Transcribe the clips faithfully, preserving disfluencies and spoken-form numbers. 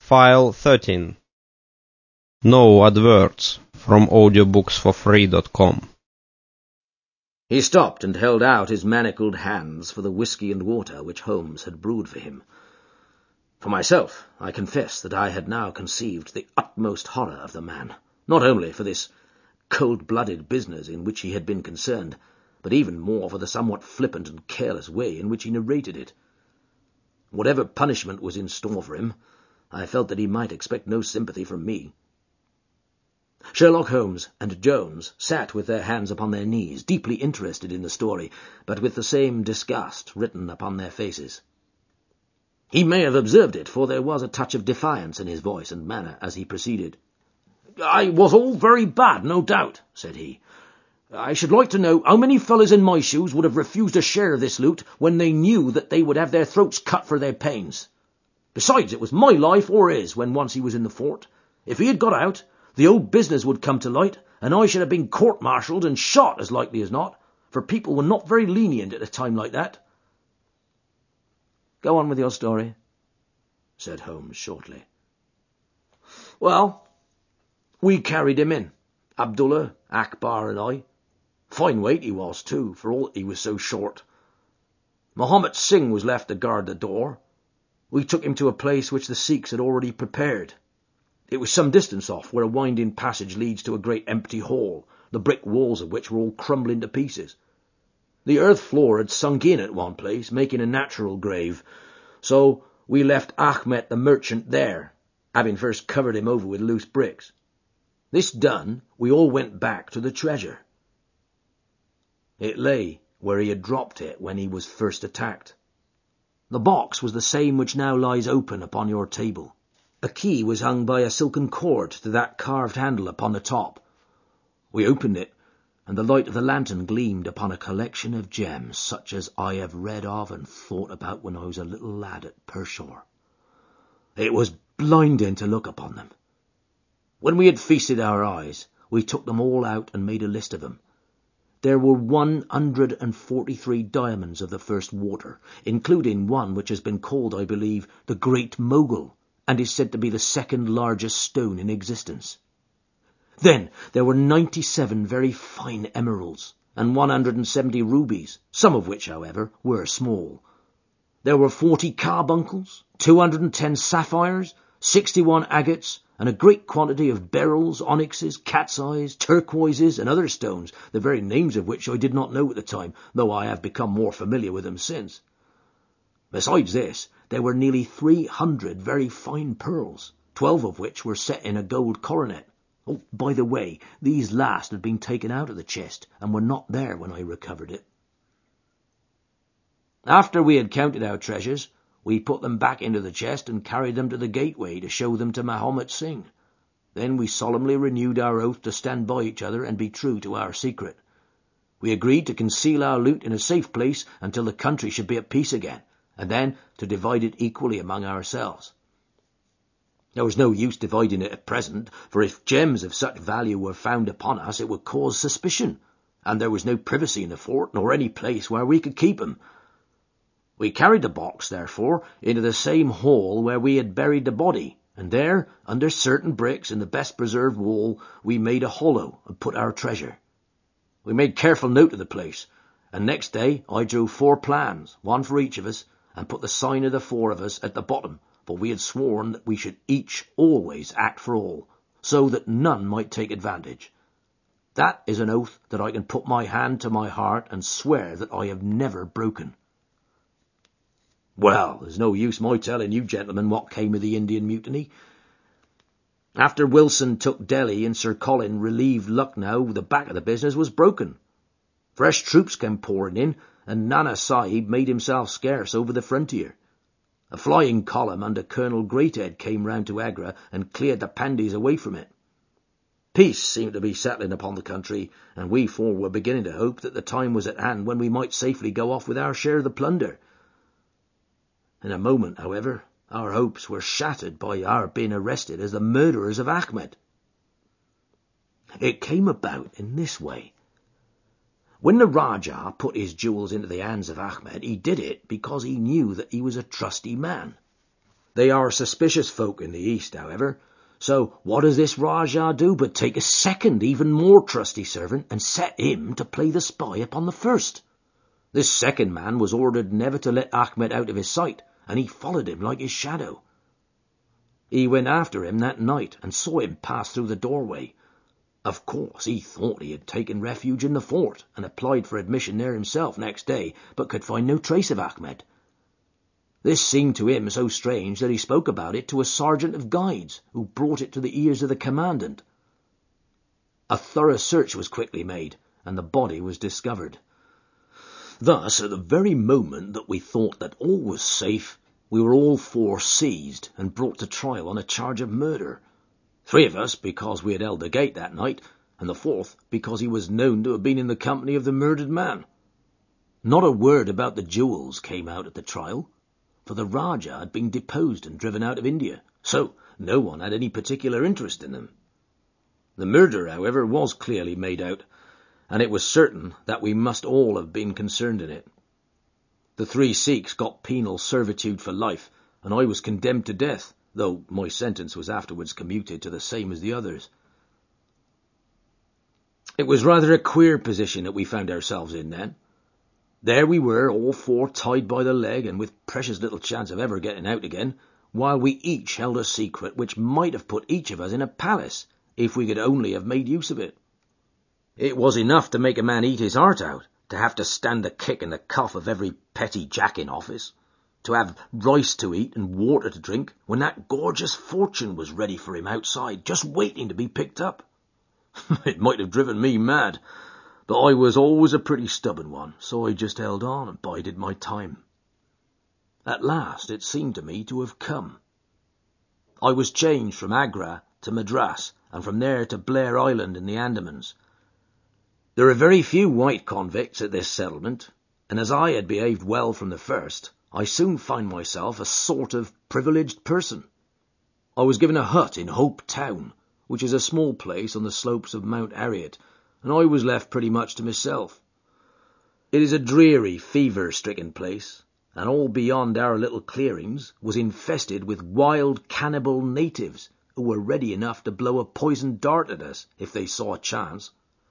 File thirteen. No adverts from audiobooks for free dot com. He stopped and held out his manacled hands for the whisky and water which Holmes had brewed for him. For myself, I confess that I had now conceived the utmost horror of the man, not only for this cold-blooded business in which he had been concerned, but even more for the somewhat flippant and careless way in which he narrated it. Whatever punishment was in store for him, I felt that he might expect no sympathy from me. Sherlock Holmes and Jones sat with their hands upon their knees, deeply interested in the story, but with the same disgust written upon their faces. He may have observed it, for there was a touch of defiance in his voice and manner as he proceeded. "I was all very bad, no doubt," said he. "I should like to know how many fellows in my shoes would have refused a share of this loot when they knew that they would have their throats cut for their pains. Besides, it was my life or his when once he was in the fort. If he had got out, the old business would come to light, and I should have been court-martialed and shot as likely as not, for people were not very lenient at a time like that." "Go on with your story," said Holmes shortly. "Well, we carried him in, Abdullah, Akbar and I. Fine weight he was, too, for all he was so short. Mahomet Singh was left to guard the door. We took him to a place which the Sikhs had already prepared. It was some distance off, where a winding passage leads to a great empty hall, the brick walls of which were all crumbling to pieces. The earth floor had sunk in at one place, making a natural grave, so we left Ahmet the merchant there, having first covered him over with loose bricks. This done, we all went back to the treasure. It lay where he had dropped it when he was first attacked. The box was the same which now lies open upon your table. A key was hung by a silken cord to that carved handle upon the top. We opened it, and the light of the lantern gleamed upon a collection of gems such as I have read of and thought about when I was a little lad at Pershore. It was blinding to look upon them. When we had feasted our eyes, we took them all out and made a list of them. There were one hundred and forty-three diamonds of the first water, including one which has been called, I believe, the Great Mogul, and is said to be the second largest stone in existence. Then there were ninety-seven very fine emeralds, and one hundred and seventy rubies, some of which, however, were small. There were forty carbuncles, two hundred and ten sapphires, sixty-one agates, and a great quantity of beryls, onyxes, cat's eyes, turquoises, and other stones, the very names of which I did not know at the time, though I have become more familiar with them since. Besides this, there were nearly three hundred very fine pearls, twelve of which were set in a gold coronet. Oh, by the way, these last had been taken out of the chest, and were not there when I recovered it. After we had counted our treasures, we put them back into the chest and carried them to the gateway to show them to Mahomet Singh. Then we solemnly renewed our oath to stand by each other and be true to our secret. We agreed to conceal our loot in a safe place until the country should be at peace again, and then to divide it equally among ourselves. There was no use dividing it at present, for if gems of such value were found upon us, it would cause suspicion, and there was no privacy in the fort, nor any place where we could keep them. We carried the box, therefore, into the same hall where we had buried the body, and there, under certain bricks in the best preserved wall, we made a hollow and put our treasure. We made careful note of the place, and next day I drew four plans, one for each of us, and put the sign of the four of us at the bottom, for we had sworn that we should each always act for all, so that none might take advantage. That is an oath that I can put my hand to my heart and swear that I have never broken. Well, there's no use my telling you, gentlemen, what came of the Indian Mutiny. After Wilson took Delhi and Sir Colin relieved Lucknow, the back of the business was broken. Fresh troops came pouring in, and Nana Sahib made himself scarce over the frontier. A flying column under Colonel Greathead came round to Agra and cleared the Pandys away from it. Peace seemed to be settling upon the country, and we four were beginning to hope that the time was at hand when we might safely go off with our share of the plunder. In a moment, however, our hopes were shattered by our being arrested as the murderers of Ahmed. It came about in this way. When the Rajah put his jewels into the hands of Ahmed, he did it because he knew that he was a trusty man. They are suspicious folk in the East, however, so what does this Rajah do but take a second, even more trusty servant and set him to play the spy upon the first? This second man was ordered never to let Achmet out of his sight, and he followed him like his shadow. He went after him that night and saw him pass through the doorway. Of course, he thought he had taken refuge in the fort and applied for admission there himself next day, but could find no trace of Achmet. This seemed to him so strange that he spoke about it to a sergeant of guides, who brought it to the ears of the commandant. A thorough search was quickly made, and the body was discovered. Thus, at the very moment that we thought that all was safe, we were all four seized and brought to trial on a charge of murder. Three of us because we had held the gate that night, and the fourth because he was known to have been in the company of the murdered man. Not a word about the jewels came out at the trial, for the Rajah had been deposed and driven out of India, so no one had any particular interest in them. The murder, however, was clearly made out, and it was certain that we must all have been concerned in it. The three Sikhs got penal servitude for life, and I was condemned to death, though my sentence was afterwards commuted to the same as the others. It was rather a queer position that we found ourselves in then. There we were, all four tied by the leg and with precious little chance of ever getting out again, while we each held a secret which might have put each of us in a palace, if we could only have made use of it. It was enough to make a man eat his heart out, to have to stand the kick and the cough of every petty jack in office, to have rice to eat and water to drink, when that gorgeous fortune was ready for him outside, just waiting to be picked up. It might have driven me mad, but I was always a pretty stubborn one, so I just held on and bided my time. At last it seemed to me to have come. I was changed from Agra to Madras, and from there to Blair Island in the Andamans. There are very few white convicts at this settlement, and as I had behaved well from the first, I soon found myself a sort of privileged person. I was given a hut in Hope Town, which is a small place on the slopes of Mount Harriet, and I was left pretty much to myself. It is a dreary, fever-stricken place, and all beyond our little clearings was infested with wild cannibal natives who were ready enough to blow a poisoned dart at us if they saw a chance.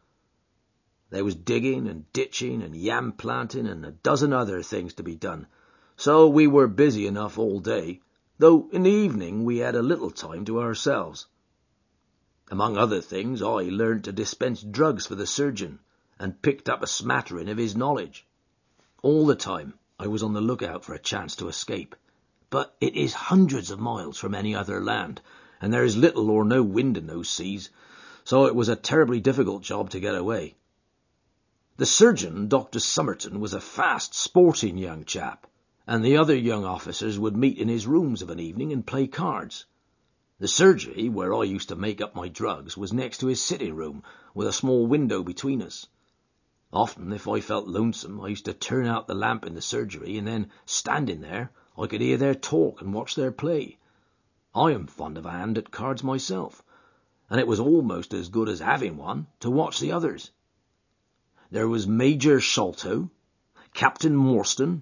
There was digging and ditching and yam planting and a dozen other things to be done, so we were busy enough all day, though in the evening we had a little time to ourselves. Among other things, I learned to dispense drugs for the surgeon, and picked up a smattering of his knowledge. All the time I was on the lookout for a chance to escape, but it is hundreds of miles from any other land, and there is little or no wind in those seas, so it was a terribly difficult job to get away. The surgeon, Doctor Somerton, was a fast, sporting young chap, and the other young officers would meet in his rooms of an evening and play cards. The surgery, where I used to make up my drugs, was next to his sitting room, with a small window between us. Often, if I felt lonesome, I used to turn out the lamp in the surgery, and then, standing there, I could hear their talk and watch their play. I am fond of a hand at cards myself, and it was almost as good as having one to watch the others. There was Major Sholto, Captain Morstan,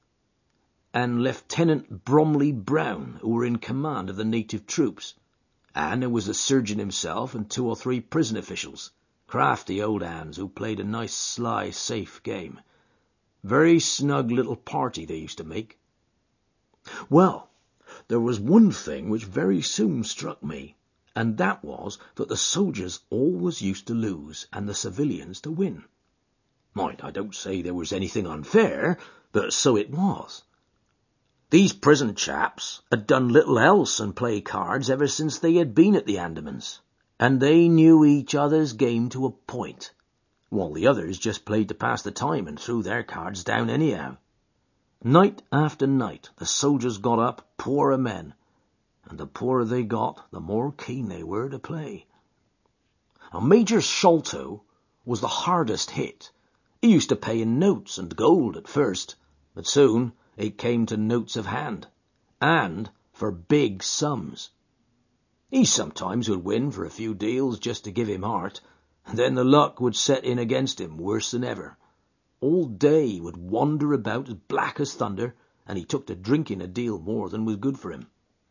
and Lieutenant Bromley Brown, who were in command of the native troops, and there was the surgeon himself and two or three prison officials, crafty old hands who played a nice, sly, safe game. Very snug little party they used to make. Well, there was one thing which very soon struck me, and that was that the soldiers always used to lose and the civilians to win. Mind, I don't say there was anything unfair, but so it was. These prison chaps had done little else than play cards ever since they had been at the Andamans, and they knew each other's game to a point, while the others just played to pass the time and threw their cards down anyhow. Night after night the soldiers got up poorer men, and the poorer they got, the more keen they were to play. Now, Major Sholto was the hardest hit. He used to pay in notes and gold at first, but soon it came to notes of hand, and for big sums. He sometimes would win for a few deals just to give him heart, and then the luck would set in against him worse than ever. All day he would wander about as black as thunder, and he took to drinking a deal more than was good for him.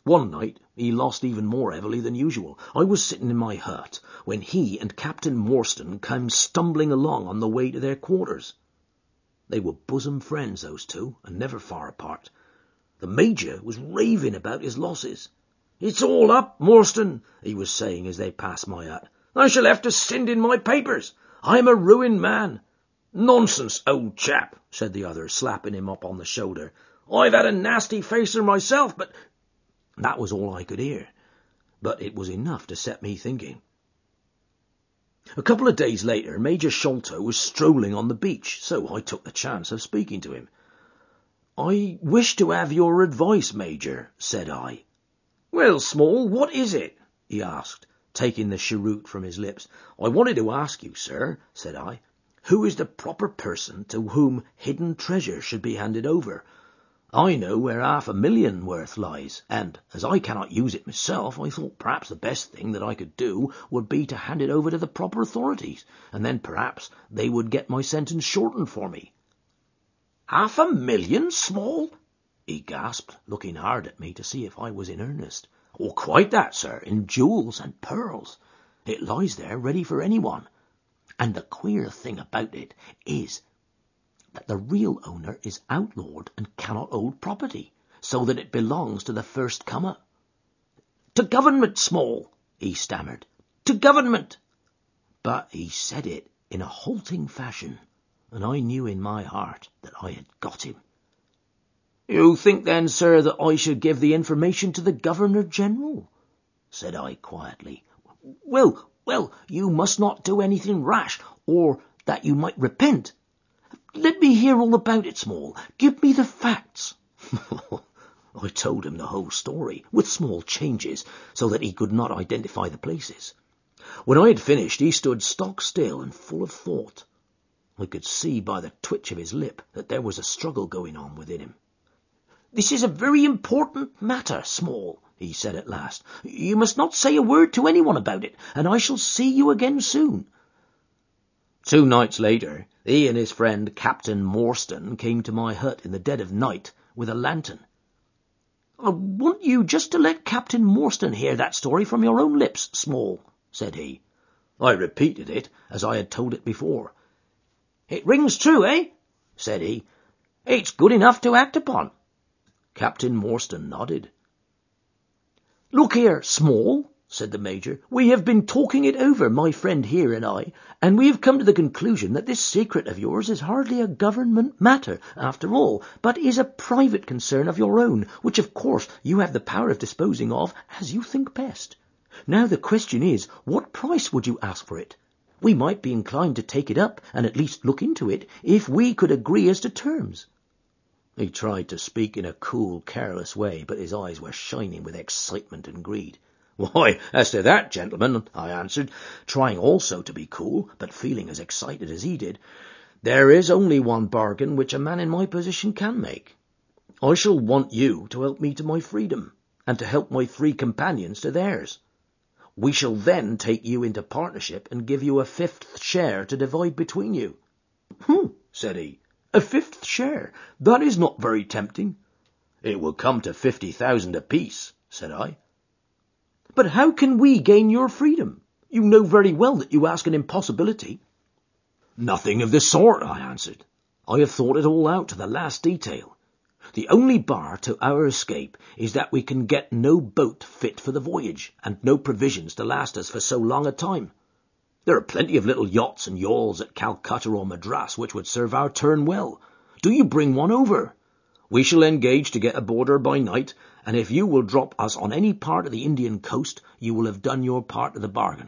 One night he lost even more heavily than usual. I was sitting in my hut when he and Captain Morstan came stumbling along on the way to their quarters. They were bosom friends, those two, and never far apart. The Major was raving about his losses. "It's all up, Morstan," he was saying as they passed my hut. "I shall have to send in my papers. I'm a ruined man." "Nonsense, old chap," said the other, slapping him up on the shoulder. "I've had a nasty facer myself, but—" That was all I could hear, but it was enough to set me thinking. A couple of days later, Major Sholto was strolling on the beach, so I took the chance of speaking to him. "I wish to have your advice, Major," said I. "Well, Small, what is it?" he asked, taking the cheroot from his lips. "I wanted to ask you, sir," said I, "who is the proper person to whom hidden treasure should be handed over? I know where half a million worth lies, and as I cannot use it myself, I thought perhaps the best thing that I could do would be to hand it over to the proper authorities, and then perhaps they would get my sentence shortened for me." "Half a million, Small?" he gasped, looking hard at me to see if I was in earnest. "Oh, quite that, sir, in jewels and pearls. It lies there ready for anyone. And the queer thing about it is that the real owner is outlawed and cannot hold property, so that it belongs to the first comer." "To government, Small," he stammered. "To government." But he said it in a halting fashion, and I knew in my heart that I had got him. "You think then, sir, that I should give the information to the Governor-General?" said I quietly. Well, well, you must not do anything rash, or that you might repent. Let me hear all about it, Small. Give me the facts." I told him the whole story, with small changes, so that he could not identify the places. When I had finished, he stood stock still and full of thought. I could see by the twitch of his lip that there was a struggle going on within him. "This is a very important matter, Small," he said at last. "You must not say a word to anyone about it, and I shall see you again soon." Two nights later, he and his friend Captain Morstan came to my hut in the dead of night with a lantern. "I want you just to let Captain Morstan hear that story from your own lips, Small," said he. I repeated it as I had told it before. "It rings true, eh?" said he. "It's good enough to act upon." Captain Morstan nodded. "Look here, Small," said the Major. "We have been talking it over, my friend here and I, and we have come to the conclusion that this secret of yours is hardly a government matter, after all, but is a private concern of your own, which of course you have the power of disposing of as you think best. Now the question is, what price would you ask for it? We might be inclined to take it up and at least look into it, if we could agree as to terms." He tried to speak in a cool, careless way, but his eyes were shining with excitement and greed. "Why, as to that, gentlemen," I answered, trying also to be cool, but feeling as excited as he did, "there is only one bargain which a man in my position can make. I shall want you to help me to my freedom, and to help my three companions to theirs. We shall then take you into partnership and give you a fifth share to divide between you." "Hmm," said he. "A fifth share? That is not very tempting." "It will come to fifty thousand apiece," said I. "But how can we gain your freedom? You know very well that you ask an impossibility." "Nothing of the sort," I answered. "I have thought it all out to the last detail. The only bar to our escape is that we can get no boat fit for the voyage, and no provisions to last us for so long a time. There are plenty of little yachts and yawls at Calcutta or Madras which would serve our turn well. Do you bring one over? We shall engage to get aboard her by night, and if you will drop us on any part of the Indian coast, you will have done your part of the bargain."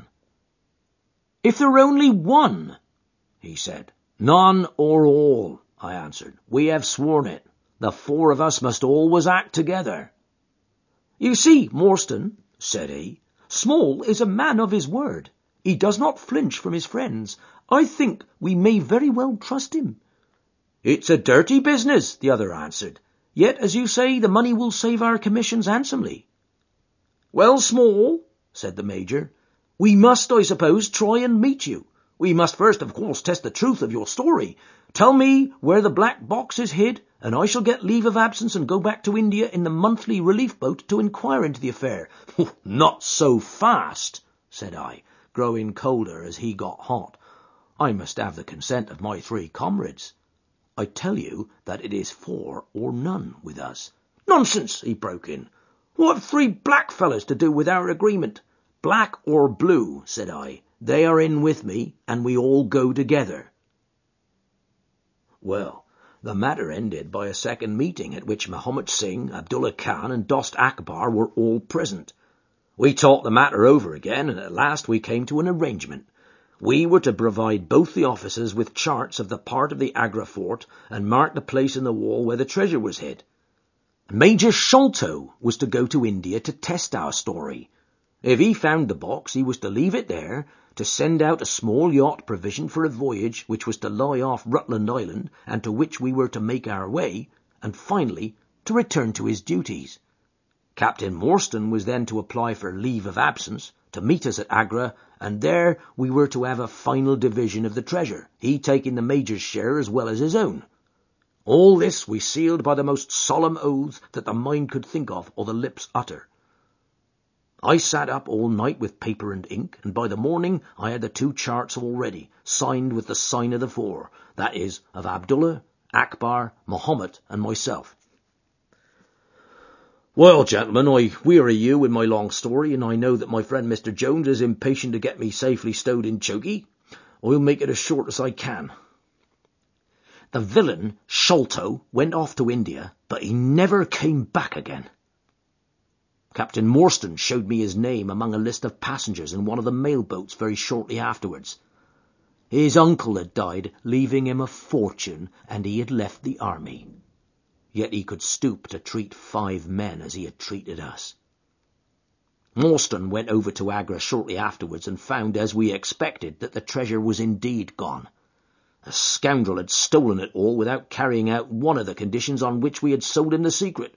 "If there were only one," he said. "None or all," I answered. "We have sworn it. The four of us must always act together." "You see, Morstan," said he, "Small is a man of his word. He does not flinch from his friends. I think we may very well trust him." "It's a dirty business," the other answered. "Yet, as you say, the money will save our commissions handsomely." "Well, Small," said the Major, "we must, I suppose, try and meet you. We must first, of course, test the truth of your story. Tell me where the black box is hid, and I shall get leave of absence and go back to India in the monthly relief boat to inquire into the affair. Not so fast, said I, growing colder as he got hot. I must have the consent of my three comrades. I tell you that it is four or none with us. Nonsense, he broke in. What have three black fellows to do with our agreement? Black or blue, said I. They are in with me, and we all go together. Well, the matter ended by a second meeting at which Mahomet Singh, Abdullah Khan, and Dost Akbar were all present. We talked the matter over again, and at last we came to an arrangement. We were to provide both the officers with charts of the part of the Agra fort and mark the place in the wall where the treasure was hid. Major Sholto was to go to India to test our story. If he found the box, he was to leave it there, to send out a small yacht provisioned for a voyage which was to lie off Rutland Island and to which we were to make our way, and finally to return to his duties. Captain Morstan was then to apply for leave of absence, to meet us at Agra, and there we were to have a final division of the treasure, he taking the Major's share as well as his own. All this we sealed by the most solemn oaths that the mind could think of or the lips utter. I sat up all night with paper and ink, and by the morning I had the two charts all ready, signed with the sign of the four, that is, of Abdullah, Akbar, Mahomet, and myself. Well, gentlemen, I weary you with my long story, and I know that my friend Mister Jones is impatient to get me safely stowed in chokey. I'll make it as short as I can. The villain, Sholto, went off to India, but he never came back again. Captain Morstan showed me his name among a list of passengers in one of the mail boats very shortly afterwards. His uncle had died, leaving him a fortune, and he had left the army. Yet he could stoop to treat five men as he had treated us. Morstan went over to Agra shortly afterwards and found, as we expected, that the treasure was indeed gone. A scoundrel had stolen it all without carrying out one of the conditions on which we had sold him the secret.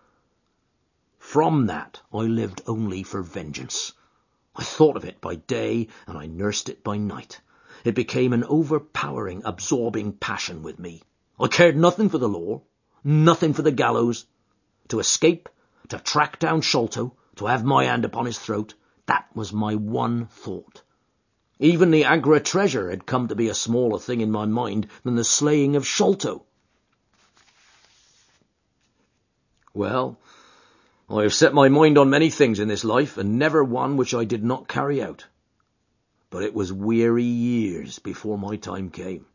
From that I lived only for vengeance. I thought of it by day, and I nursed it by night. It became an overpowering, absorbing passion with me. I cared nothing for the law, nothing for the gallows. To escape, to track down Sholto, to have my hand upon his throat, that was my one thought. Even the Agra treasure had come to be a smaller thing in my mind than the slaying of Sholto. Well, I have set my mind on many things in this life, and never one which I did not carry out. But it was weary years before my time came.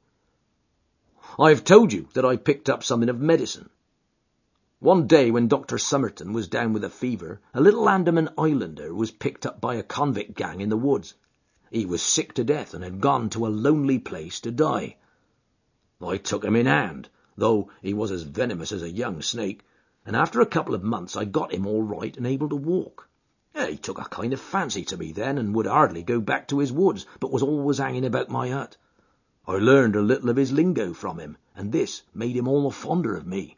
I have told you that I picked up something of medicine. One day when Doctor Somerton was down with a fever, a little Andaman islander was picked up by a convict gang in the woods. He was sick to death and had gone to a lonely place to die. I took him in hand, though he was as venomous as a young snake, and after a couple of months I got him all right and able to walk. He took a kind of fancy to me then, and would hardly go back to his woods, but was always hanging about my hut. I learned a little of his lingo from him, and this made him all the fonder of me.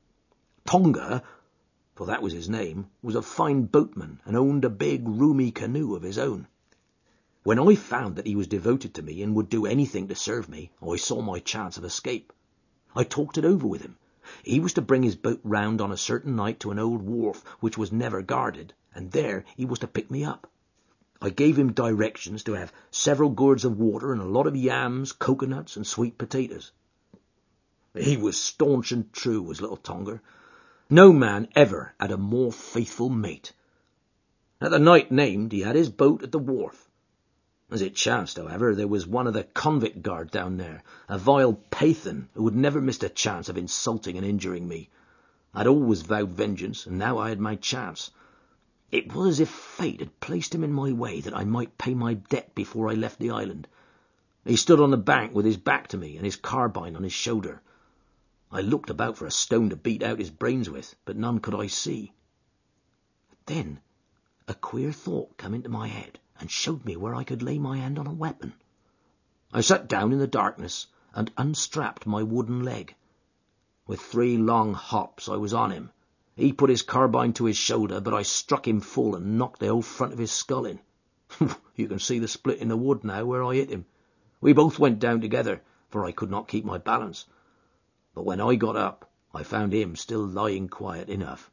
Tonga, for that was his name, was a fine boatman and owned a big, roomy canoe of his own. When I found that he was devoted to me and would do anything to serve me, I saw my chance of escape. I talked it over with him. He was to bring his boat round on a certain night to an old wharf which was never guarded, and there he was to pick me up. I gave him directions to have several gourds of water and a lot of yams, coconuts, and sweet potatoes. He was staunch and true, was little Tonga. No man ever had a more faithful mate. At the night named, he had his boat at the wharf. As it chanced, however, there was one of the convict guard down there, a vile Pathan who had never missed a chance of insulting and injuring me. I'd always vowed vengeance, and now I had my chance. It was as if fate had placed him in my way that I might pay my debt before I left the island. He stood on the bank with his back to me and his carbine on his shoulder. I looked about for a stone to beat out his brains with, but none could I see. Then a queer thought came into my head and showed me where I could lay my hand on a weapon. I sat down in the darkness and unstrapped my wooden leg. With three long hops I was on him. He put his carbine to his shoulder, but I struck him full and knocked the whole front of his skull in. You can see the split in the wood now where I hit him. We both went down together, for I could not keep my balance. But when I got up, I found him still lying quiet enough.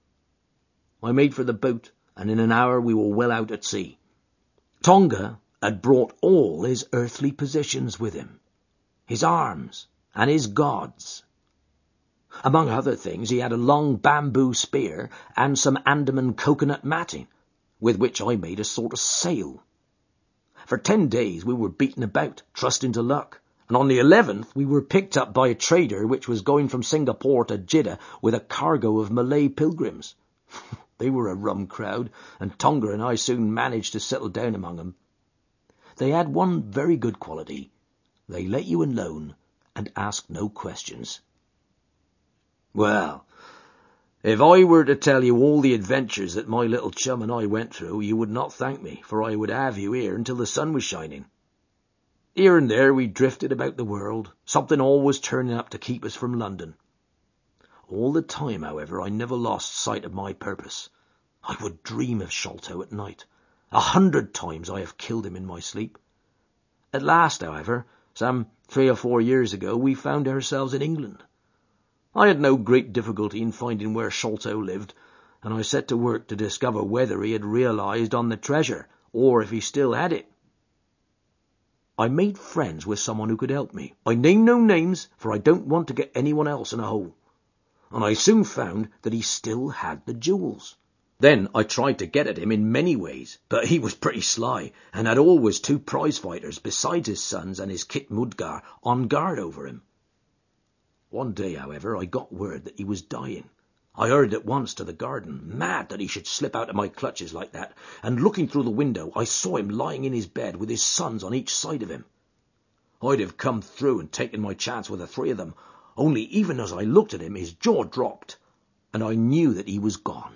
I made for the boat, and in an hour we were well out at sea. Tonga had brought all his earthly possessions with him, his arms and his gods. Among other things, he had a long bamboo spear and some Andaman coconut matting, with which I made a sort of sail. For ten days we were beaten about, trusting to luck, and on the eleventh we were picked up by a trader which was going from Singapore to Jeddah with a cargo of Malay pilgrims. They were a rum crowd, and Tonga and I soon managed to settle down among them. They had one very good quality. They let you alone and asked no questions. Well, if I were to tell you all the adventures that my little chum and I went through, you would not thank me, for I would have you here until the sun was shining. Here and there we drifted about the world, something always turning up to keep us from London. All the time, however, I never lost sight of my purpose. I would dream of Sholto at night. A hundred times I have killed him in my sleep. At last, however, some three or four years ago, we found ourselves in England. I had no great difficulty in finding where Sholto lived, and I set to work to discover whether he had realized on the treasure, or if he still had it. I made friends with someone who could help me. I name no names, for I don't want to get anyone else in a hole. And I soon found that he still had the jewels. Then I tried to get at him in many ways, but he was pretty sly, and had always two prize-fighters, besides his sons and his Kit Mudgar, on guard over him. One day, however, I got word that he was dying. I hurried at once to the garden, mad that he should slip out of my clutches like that, and looking through the window, I saw him lying in his bed with his sons on each side of him. I'd have come through and taken my chance with the three of them, only even as I looked at him, his jaw dropped, and I knew that he was gone.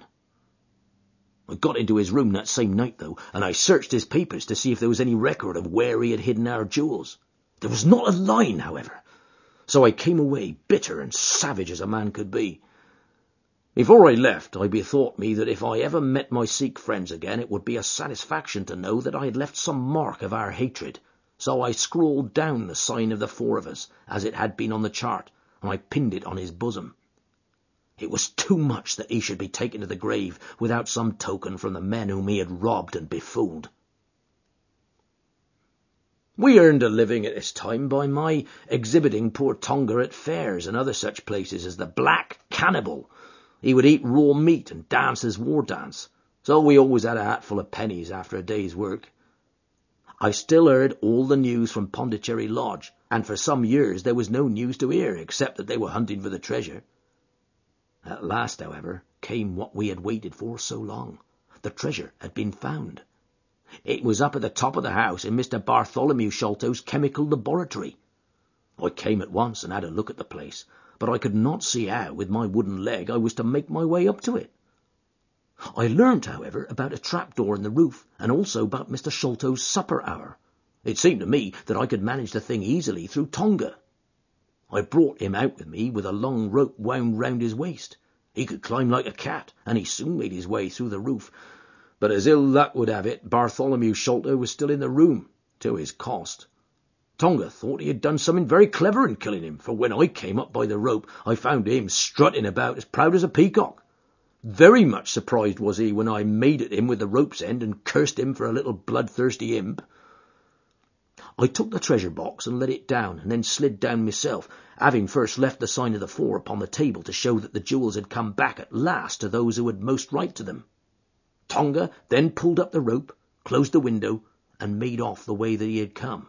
I got into his room that same night, though, and I searched his papers to see if there was any record of where he had hidden our jewels. There was not a line, however, so I came away bitter and savage as a man could be. Before I left, I bethought me that if I ever met my Sikh friends again, it would be a satisfaction to know that I had left some mark of our hatred. So I scrawled down the sign of the four of us, as it had been on the chart, and I pinned it on his bosom. It was too much that he should be taken to the grave without some token from the men whom he had robbed and befooled. We earned a living at this time by my exhibiting poor Tonga at fairs and other such places as the Black Cannibal. He would eat raw meat and dance his war dance, so we always had a hatful of pennies after a day's work. I still heard all the news from Pondicherry Lodge, and for some years there was no news to hear except that they were hunting for the treasure. At last, however, came what we had waited for so long. The treasure had been found. It was up at the top of the house in Mister Bartholomew Sholto's chemical laboratory. I came at once and had a look at the place, but I could not see how, with my wooden leg, I was to make my way up to it. I learnt, however, about a trapdoor in the roof, and also about Mister Sholto's supper hour. It seemed to me that I could manage the thing easily through Tonga. I brought him out with me with a long rope wound round his waist. He could climb like a cat, and he soon made his way through the roof. But as ill luck would have it, Bartholomew Sholto was still in the room, to his cost. Tonga thought he had done something very clever in killing him, for when I came up by the rope, I found him strutting about as proud as a peacock. Very much surprised was he when I made at him with the rope's end and cursed him for a little bloodthirsty imp. I took the treasure box and let it down, and then slid down myself, having first left the sign of the four upon the table to show that the jewels had come back at last to those who had most right to them. Tonga then pulled up the rope, closed the window, and made off the way that he had come.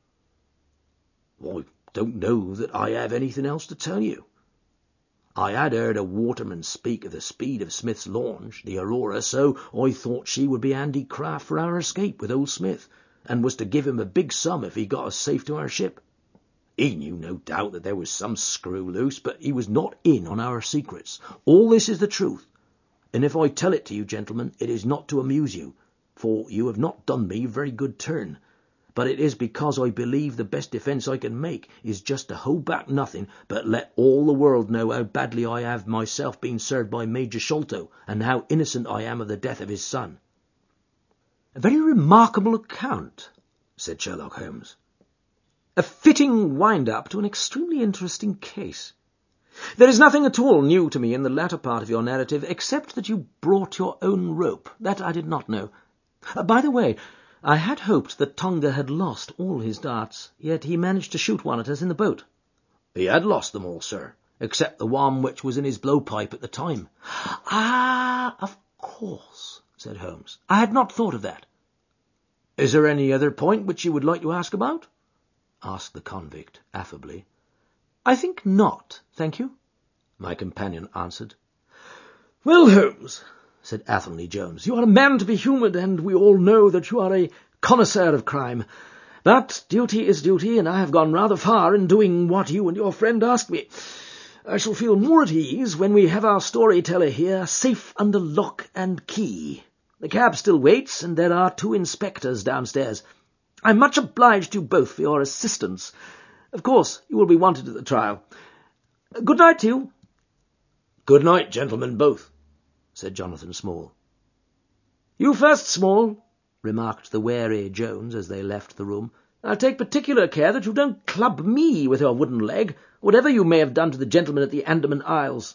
I don't know that I have anything else to tell you. I had heard a waterman speak of the speed of Smith's launch, the Aurora, so I thought she would be handy craft for our escape with old Smith, and was to give him a big sum if he got us safe to our ship. He knew no doubt that there was some screw loose, but he was not in on our secrets. All this is the truth, and if I tell it to you, gentlemen, it is not to amuse you, for you have not done me a very good turn, but it is because I believe the best defence I can make is just to hold back nothing, but let all the world know how badly I have myself been served by Major Sholto, and how innocent I am of the death of his son. A very remarkable account, said Sherlock Holmes. A fitting wind-up to an extremely interesting case. There is nothing at all new to me in the latter part of your narrative, except that you brought your own rope. That I did not know. Uh, by the way, I had hoped that Tonga had lost all his darts, yet he managed to shoot one at us in the boat. He had lost them all, sir, except the one which was in his blowpipe at the time. Ah, of course, said Holmes. I had not thought of that. Is there any other point which you would like to ask about? Asked the convict affably. I think not, thank you, my companion answered. Well, Holmes, said Athelney Jones, you are a man to be humoured, and we all know that you are a connoisseur of crime. But duty is duty, and I have gone rather far in doing what you and your friend asked me. I shall feel more at ease when we have our storyteller here, safe under lock and key. The cab still waits, and there are two inspectors downstairs. I'm much obliged to you both for your assistance. Of course, you will be wanted at the trial. Good night to you. Good night, gentlemen both, said Jonathan Small. You first, Small, remarked the wary Jones as they left the room. I'll take particular care that you don't club me with your wooden leg, whatever you may have done to the gentleman at the Andaman Isles.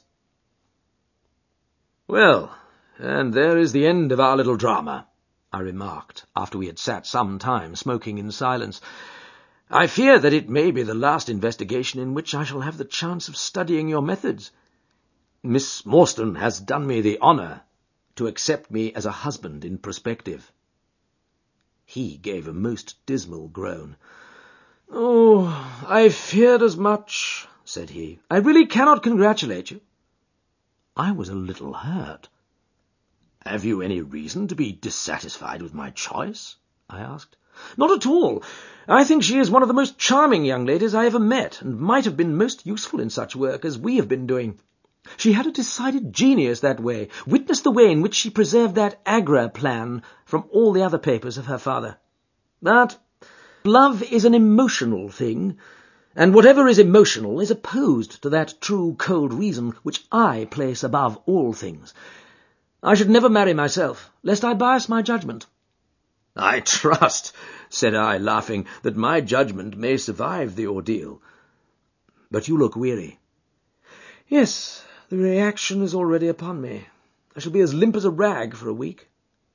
Well, and there is the end of our little drama, I remarked, after we had sat some time smoking in silence. I fear that it may be the last investigation in which I shall have the chance of studying your methods. Miss Morstan has done me the honour to accept me as a husband in prospective. He gave a most dismal groan. Oh, I feared as much, said he. I really cannot congratulate you. I was a little hurt. Have you any reason to be dissatisfied with my choice? I asked. Not at all. I think she is one of the most charming young ladies I ever met, and might have been most useful in such work as we have been doing. She had a decided genius that way. Witness the way in which she preserved that Agra plan from all the other papers of her father. But love is an emotional thing, and whatever is emotional is opposed to that true cold reason which I place above all things. I should never marry myself, lest I bias my judgment. I trust, said I, laughing, that my judgment may survive the ordeal. But you look weary. Yes, the reaction is already upon me. I shall be as limp as a rag for a week.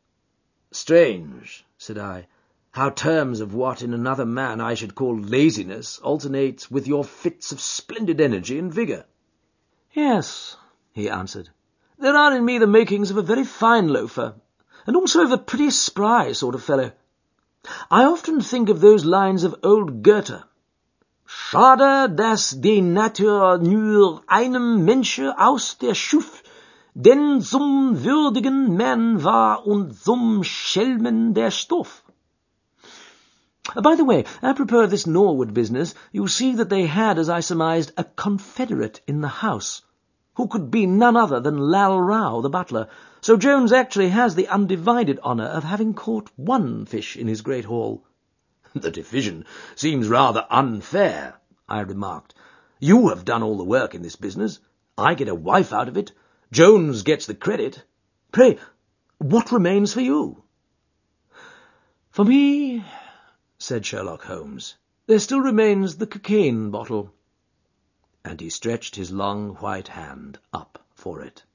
Strange, said I, how terms of what in another man I should call laziness alternate with your fits of splendid energy and vigour. Yes, he answered. There are in me the makings of a very fine loafer, and also of a pretty spry sort of fellow. I often think of those lines of old Goethe. Schade, dass die Natur nur einem Menschen aus der schuf, denn zum würdigen Mann war und zum Schelmen der Stoff. By the way, apropos of this Norwood business, you see that they had, as I surmised, a confederate in the house, who could be none other than Lal Rao, the butler. So Jones actually has the undivided honour of having caught one fish in his great haul. The division seems rather unfair, I remarked. You have done all the work in this business. I get a wife out of it. Jones gets the credit. Pray, what remains for you? For me, said Sherlock Holmes, there still remains the cocaine bottle. And he stretched his long white hand up for it.